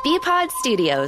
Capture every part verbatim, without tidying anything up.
B-Pod Studios.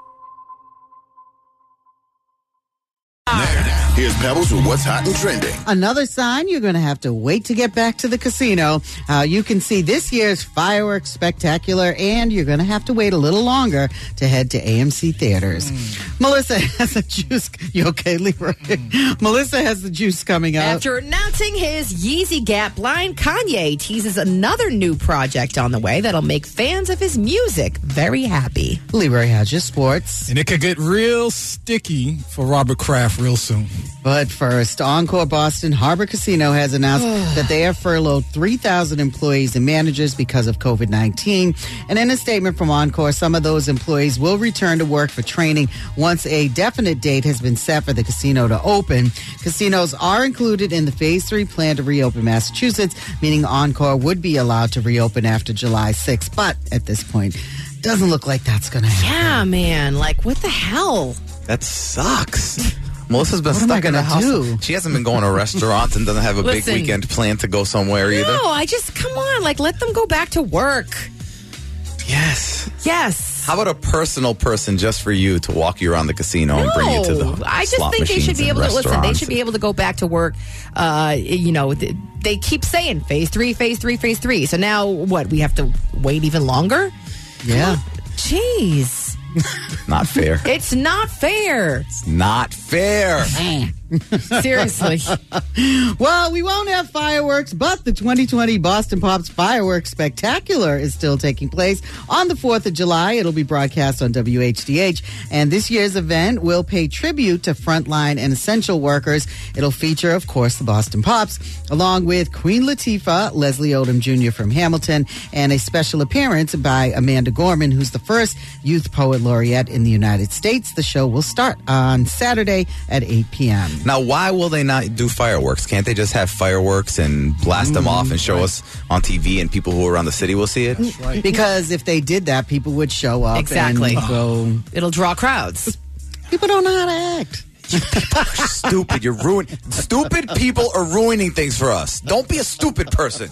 Here's Pebbles with what's hot and trending. Another sign you're going to have to wait to get back to the casino. Uh, you can see this year's fireworks spectacular, and you're going to have to wait a little longer to head to A M C theaters. Mm. Melissa has the juice. You okay, Leroy? Mm. Melissa has the juice coming up. After announcing his Yeezy Gap line, Kanye teases another new project on the way that'll make fans of his music very happy. Leroy has your sports. And it could get real sticky for Robert Kraft real soon. But first, Encore Boston Harbor Casino has announced that they have furloughed three thousand employees and managers because of COVID nineteen. And in a statement from Encore, some of those employees will return to work for training once a definite date has been set for the casino to open. Casinos are included in the Phase three plan to reopen Massachusetts, meaning Encore would be allowed to reopen after July sixth. But at this point, doesn't look like that's going to happen. Yeah, man. Like, what the hell? That sucks. Melissa's been what stuck in the house. Do? She hasn't been going to restaurants and doesn't have a Listen, big weekend plan to go somewhere either. No, I just, come on, like, let them go back to work. Yes. Yes. How about a personal person just for you to walk you around the casino no, and bring you to the I just slot think they should be able to, listen, they should be able to go back to work. Uh, you know, they, they keep saying phase three, phase three, phase three. So now, what, we have to wait even longer? Yeah. Jeez. Not fair. It's not fair. It's not fair. Seriously. Well, we won't have fireworks, but the twenty twenty Boston Pops Fireworks Spectacular is still taking place on the fourth of July. It'll be broadcast on W H D H, and this year's event will pay tribute to frontline and essential workers. It'll feature, of course, the Boston Pops, along with Queen Latifah, Leslie Odom Junior from Hamilton, and a special appearance by Amanda Gorman, who's the first youth poet laureate in the United States. The show will start on Saturday at eight p.m. Now, why will they not do fireworks? Can't they just have fireworks and blast mm, them off and show right. us on T V, and people who are around the city will see it? Right. Because if they did that, people would show up. Exactly. And go. It'll draw crowds. People don't know how to act. You people are stupid. You're ruining. Stupid people are ruining things for us. Don't be a stupid person.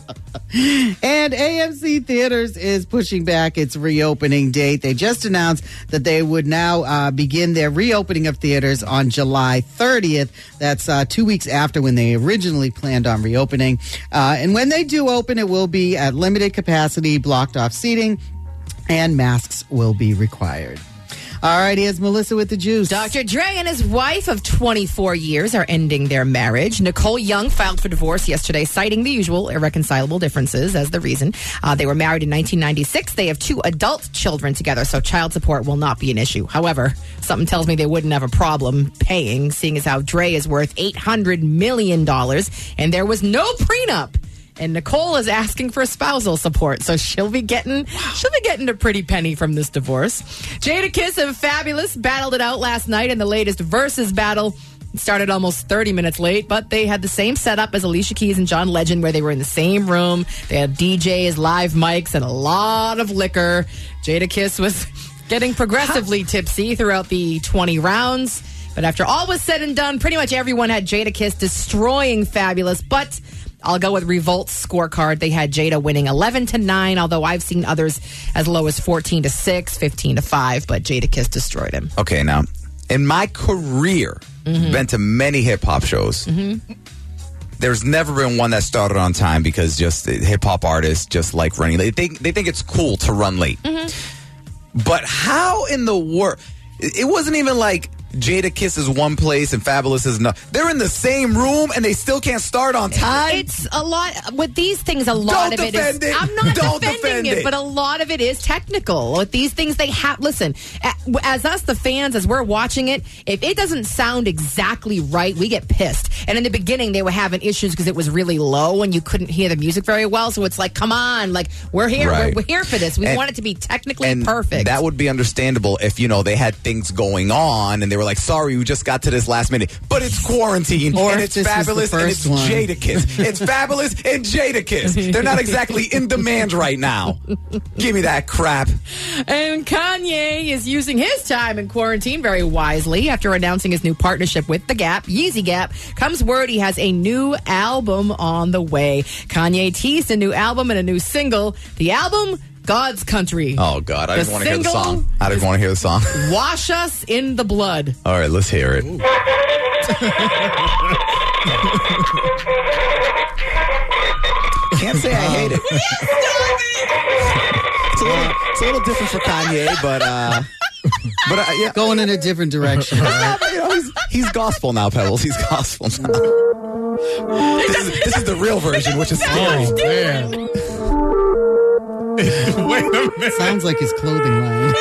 And A M C Theaters is pushing back its reopening date. They just announced that they would now uh, begin their reopening of theaters on July thirtieth. That's uh, two weeks after when they originally planned on reopening. Uh, and when they do open, it will be at limited capacity, blocked off seating, and masks will be required. All right, here's Melissa with the juice. Doctor Dre and his wife of twenty-four years are ending their marriage. Nicole Young filed for divorce yesterday, citing the usual irreconcilable differences as the reason. Uh, they were married in nineteen ninety-six. They have two adult children together, so child support will not be an issue. However, something tells me they wouldn't have a problem paying, seeing as how Dre is worth eight hundred million dollars, and there was no prenup. And Nicole is asking for spousal support, so she'll be getting she'll be getting a pretty penny from this divorce. Jadakiss and Fabulous battled it out last night in the latest Versus battle. It started almost thirty minutes late, but they had the same setup as Alicia Keys and John Legend, where they were in the same room. They had D Js, live mics, and a lot of liquor. Jadakiss was getting progressively tipsy throughout the twenty rounds. But after all was said and done, pretty much everyone had Jadakiss destroying Fabulous, but I'll go with Revolt's scorecard. They had Jada winning eleven to nine, although I've seen others as low as fourteen to six, fifteen to five, but Jadakiss destroyed him. Okay, now, in my career, mm-hmm. been to many hip-hop shows. Mm-hmm. There's never been one that started on time because just hip-hop artists just like running late. They think, they think it's cool to run late. Mm-hmm. But how in the world? It wasn't even like Jadakiss is one place and Fabulous is another. They're in the same room and they still can't start on time. It's a lot with these things. A lot Don't of it is. It. I'm not Don't defending it, it, but a lot of it is technical. With these things, they have. Listen, as us, the fans, as we're watching it, if it doesn't sound exactly right, we get pissed. And in the beginning, they were having issues because it was really low and you couldn't hear the music very well. So it's like, come on, like we're here, right. we're, we're here for this. We and, want it to be technically and perfect. That would be understandable if you know they had things going on and they were like, sorry, we just got to this last minute, but it's quarantine or and it's Fabulous and it's one. Jadakiss. It's Fabulous and Jadakiss. They're not exactly in demand right now. Give me that crap. And Kanye is using his time in quarantine very wisely. After announcing his new partnership with The Gap, Yeezy Gap, comes word he has a new album on the way. Kanye teased a new album and a new single. The album God's Country. Oh, God. I The didn't want to hear the single song. I didn't want to hear the song. Wash Us in the Blood. All right, let's hear it. Can't say I hate it. It's a little, it's a little different for Kanye, but uh, but uh, yeah, Going in a different direction. you know, he's, he's gospel now, Pebbles. He's gospel now. this, is, this is the real version, which is scary. Oh, man. Wait a minute. Sounds like his clothing line.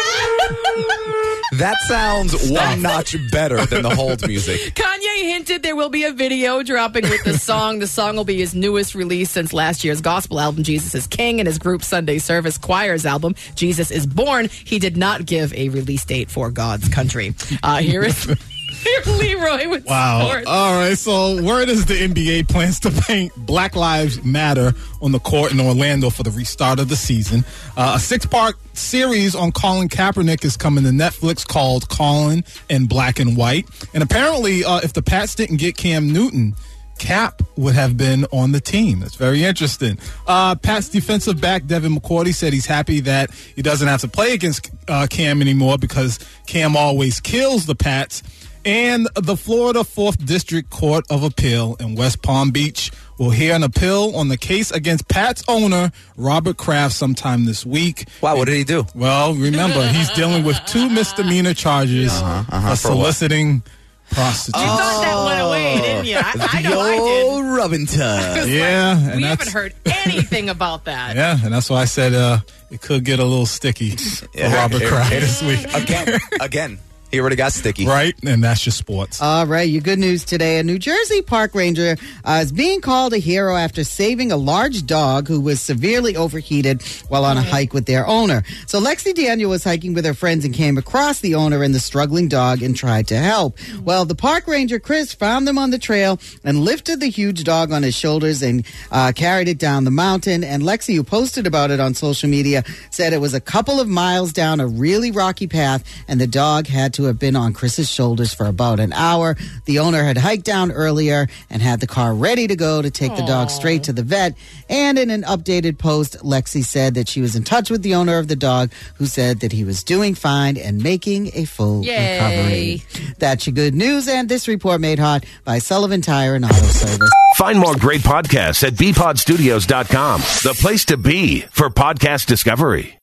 That sounds one notch better than the Hold music. Kanye hinted there will be a video dropping with the song. The song will be his newest release since last year's gospel album, Jesus is King, and his group Sunday Service Choir's album, Jesus is Born. He did not give a release date for God's Country. Uh, here is... Here's Leroy with Wow. sports. All right. So, word is the N B A plans to paint Black Lives Matter on the court in Orlando for the restart of the season. Uh, a six-part series on Colin Kaepernick is coming to Netflix called Colin in Black and White. And apparently, uh, if the Pats didn't get Cam Newton, Cap would have been on the team. That's very interesting. Uh, Pat's defensive back, Devin McCourty, said he's happy that he doesn't have to play against uh, Cam anymore because Cam always kills the Pats. And the Florida fourth District Court of Appeal in West Palm Beach will hear an appeal on the case against Pat's owner, Robert Kraft, sometime this week. Wow, what did he do? Well, remember, he's dealing with two misdemeanor charges Uh-huh, uh-huh. for For what? soliciting prostitutes. You thought that went away, didn't you? I, I know I Yo, did. rubbing tub. Yeah, and We that's, haven't heard anything about that. Yeah, and that's why I said uh, it could get a little sticky for Yeah, Robert it- Kraft it- this week. Again, again. He already got sticky. Right? And that's your sports. All right, your good news today. A New Jersey park ranger uh, is being called a hero after saving a large dog who was severely overheated while on a hike with their owner. So Lexi Daniel was hiking with her friends and came across the owner and the struggling dog and tried to help. Well, the park ranger, Chris, found them on the trail and lifted the huge dog on his shoulders and uh, carried it down the mountain. And Lexi, who posted about it on social media, said it was a couple of miles down a really rocky path and the dog had to have been on Chris's shoulders for about an hour. The owner had hiked down earlier and had the car ready to go to take the dog straight to the vet. And in an updated post, Lexi said that she was in touch with the owner of the dog, who said that he was doing fine and making a full Yay. recovery. That's your good news, and this report made hot by Sullivan Tire and Auto Service. Find more great podcasts at b pod studios dot com, the place to be for podcast discovery.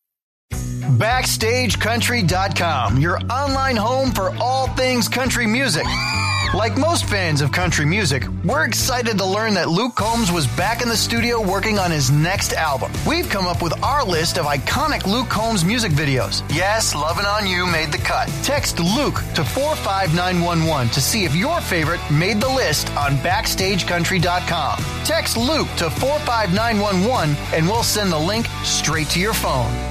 Backstage Country dot com, your online home for all things country music. Like most fans of country music, we're excited to learn that Luke Combs was back in the studio working on his next album. We've come up with our list of iconic Luke Combs music videos. Yes, Lovin' On You made the cut. Text Luke to four five nine one one to see if your favorite made the list on Backstage Country dot com. Text Luke to four five nine one one and we'll send the link straight to your phone.